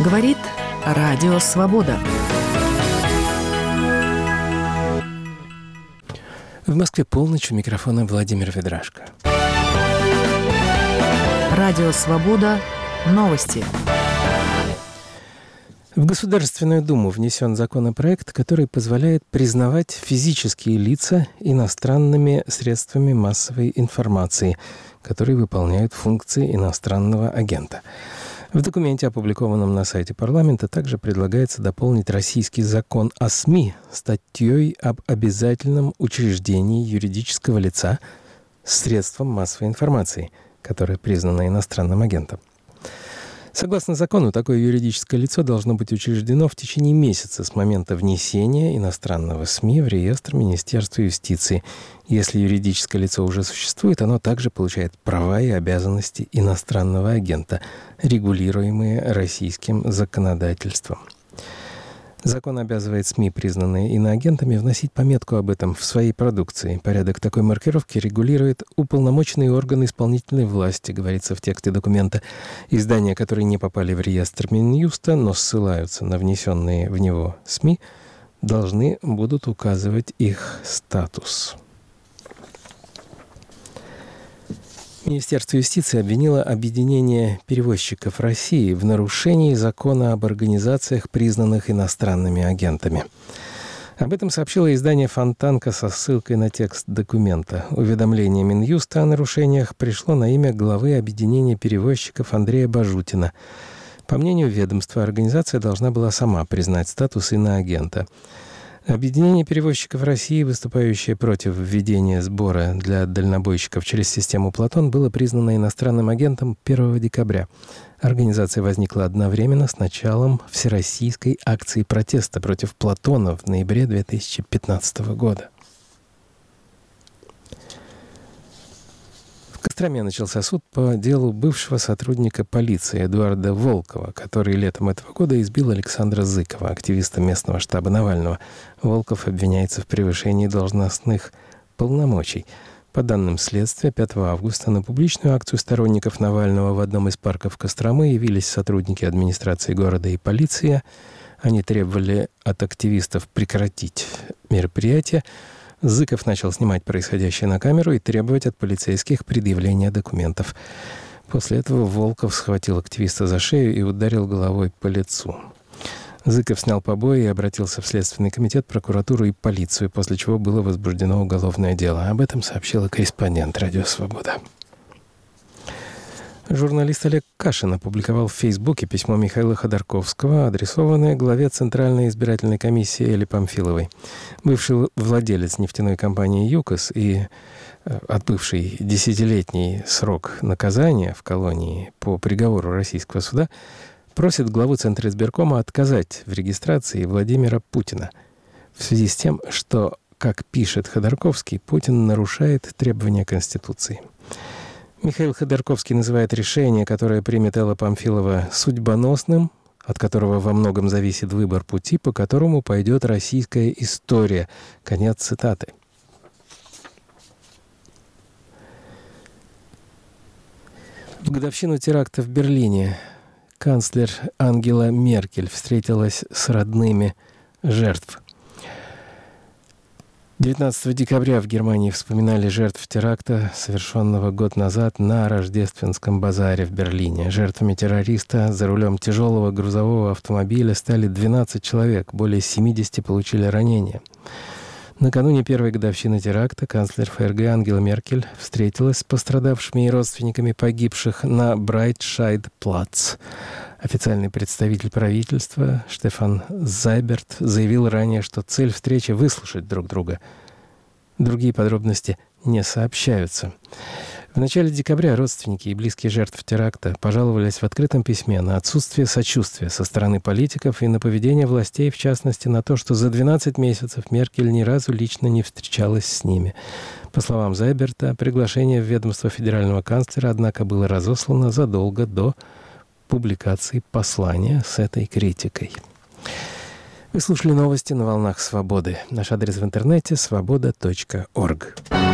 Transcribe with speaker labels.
Speaker 1: Говорит Радио Свобода.
Speaker 2: В Москве полночь, у микрофона Владимир Ведрашко.
Speaker 1: Радио Свобода. Новости.
Speaker 2: В Государственную Думу внесен законопроект, который позволяет признавать физические лица иностранными средствами массовой информации, которые выполняют функции иностранного агента. В документе, опубликованном на сайте парламента, также предлагается дополнить российский закон о СМИ статьей об обязательном учреждении юридического лица с средством массовой информации, которое признано иностранным агентом. Согласно закону, такое юридическое лицо должно быть учреждено в течение месяца с момента внесения иностранного СМИ в реестр Министерства юстиции. Если юридическое лицо уже существует, оно также получает права и обязанности иностранного агента, регулируемые российским законодательством. Закон обязывает СМИ, признанные иноагентами, вносить пометку об этом в своей продукции. Порядок такой маркировки регулирует уполномоченный орган исполнительной власти, говорится в тексте документа. Издания, которые не попали в реестр Минюста, но ссылаются на внесенные в него СМИ, должны будут указывать их статус. Министерство юстиции обвинило Объединение перевозчиков России в нарушении закона об организациях, признанных иностранными агентами. Об этом сообщило издание «Фонтанка» со ссылкой на текст документа. Уведомление Минюста о нарушениях пришло на имя главы Объединения перевозчиков Андрея Бажутина. По мнению ведомства, организация должна была сама признать статус иноагента. Объединение перевозчиков России, выступающее против введения сбора для дальнобойщиков через систему «Платон», было признано иностранным агентом 1 декабря. Организация возникла одновременно с началом всероссийской акции протеста против «Платона» в ноябре 2015 года. В Костроме начался суд по делу бывшего сотрудника полиции Эдуарда Волкова, который летом этого года избил Александра Зыкова, активиста местного штаба Навального. Волков обвиняется в превышении должностных полномочий. По данным следствия, 5 августа на публичную акцию сторонников Навального в одном из парков Костромы явились сотрудники администрации города и полиция. Они требовали от активистов прекратить мероприятие. Зыков начал снимать происходящее на камеру и требовать от полицейских предъявления документов. После этого Волков схватил активиста за шею и ударил головой по лицу. Зыков снял побои и обратился в Следственный комитет, прокуратуру и полицию, после чего было возбуждено уголовное дело. Об этом сообщила корреспондент «Радио Свобода». Журналист Олег Кашин опубликовал в Фейсбуке письмо Михаила Ходорковского, адресованное главе Центральной избирательной комиссии Элле Памфиловой. Бывший владелец нефтяной компании «ЮКОС» и отбывший 10-летний срок наказания в колонии по приговору российского суда просит главу Центризбиркома отказать в регистрации Владимира Путина в связи с тем, что, как пишет Ходорковский, Путин нарушает требования Конституции. Михаил Ходорковский называет решение, которое примет Элла Памфилова, судьбоносным, от которого во многом зависит выбор пути, по которому пойдет российская история. Конец цитаты. В годовщину теракта в Берлине канцлер Ангела Меркель встретилась с родными жертв. 19 декабря в Германии вспоминали жертв теракта, совершенного год назад на Рождественском базаре в Берлине. Жертвами террориста за рулем тяжелого грузового автомобиля стали 12 человек, более 70 получили ранения. Накануне первой годовщины теракта канцлер ФРГ Ангела Меркель встретилась с пострадавшими и родственниками погибших на Брайтшайд-плац. Официальный представитель правительства Штефан Зайберт заявил ранее, что цель встречи — выслушать друг друга. Другие подробности не сообщаются. В начале декабря родственники и близкие жертв теракта пожаловались в открытом письме на отсутствие сочувствия со стороны политиков и на поведение властей, в частности, на то, что за 12 месяцев Меркель ни разу лично не встречалась с ними. По словам Зайберта, приглашение в ведомство федерального канцлера, однако, было разослано задолго до публикации послания с этой критикой. Вы слушали новости на волнах Свободы. Наш адрес в интернете — svoboda.org.